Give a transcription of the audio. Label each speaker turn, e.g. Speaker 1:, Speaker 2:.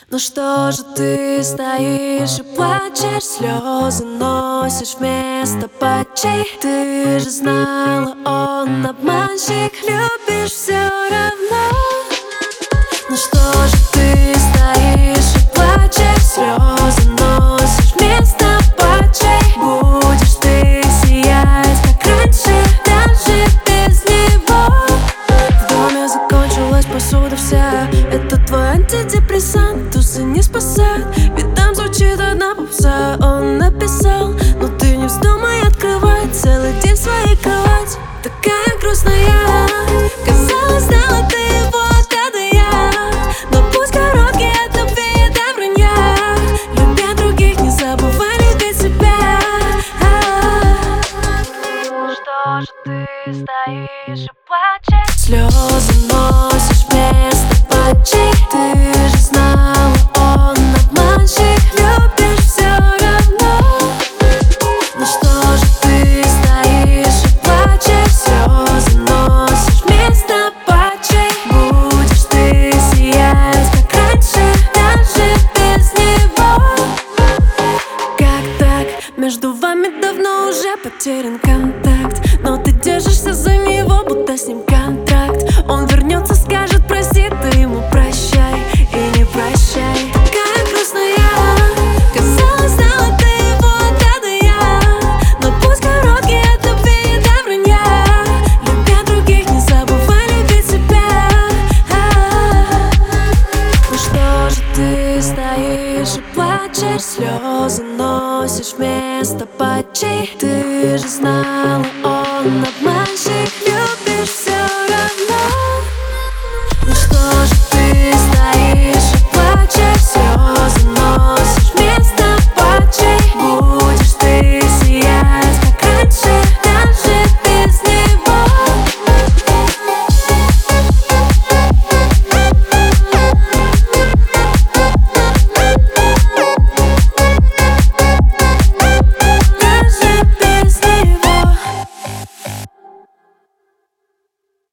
Speaker 1: Ну что же ты стоишь и плачешь, слезы носишь вместо патчей? Ты же знала, он обманщик, любишь все равно. Ну что же ты стоишь и плачешь, слезы носишь вместо патчей? Будешь ты сиять, как раньше, даже без него. В доме закончилась посуда вся, это твой антидепрессант, тусы не спасают, ведь там звучит одна попса. Он написал, но ты не вздумай открывать целый день в своей кровати. Такая грустная, казалось, знала ты его, когда я. Но пусть короткий, это вида вранья. Любя других, не забывай любить себя. Что же ты стоишь и плачешь? Слезы носишь вместо патчей. Ты же знала, он обманщик, любишь все равно. Ну что же ты стоишь и плачешь? Слезы носишь вместо патчей. Будешь ты сиять, как раньше, даже без него. Как так? Между вами давно уже потерян контакт, но ты держишься за него, будто с ним контракт. Он вернется, скажет прости, ты ему прощай и не прощай. Такая грустная, казалось, знала ты его, когда я. Но пусть короткий, это вида вранья. Любя других, не забывай любить себя. Ну что же ты стоишь и плачешь? Слезы носишь вместо патчей. Ты же знала, он обманщик.